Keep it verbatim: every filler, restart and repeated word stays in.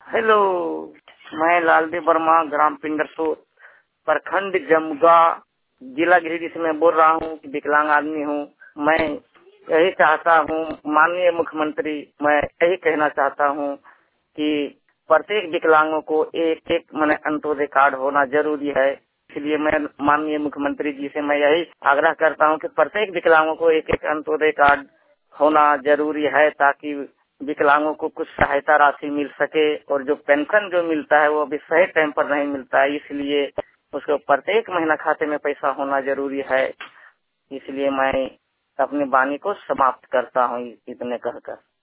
Hello, मैं लालदेव वर्मा, ग्राम पिंडरसोत, प्रखंड जमुगा, जिला गिरिडीह से मैं बोल रहा हूँ कि विकलांग आदमी हूँ। मैं यही चाहता हूँ, माननीय मुख्यमंत्री, मैं यही कहना चाहता हूँ कि प्रत्येक विकलांगों को एक एक माने अंत्योदय कार्ड होना जरूरी है। इसलिए मैं माननीय मुख्यमंत्री जी से मैं यही आग्रह करता हूँ कि प्रत्येक विकलांगों को एक एक अंत्योदय कार्ड होना जरूरी है, ताकि विकलांगों को कुछ सहायता राशि मिल सके। और जो पेंशन जो मिलता है वो अभी सही टाइम पर नहीं मिलता है, इसलिए उसको प्रत्येक महीना खाते में पैसा होना जरूरी है। इसलिए मैं अपनी वाणी को समाप्त करता हूँ इतने कहकर।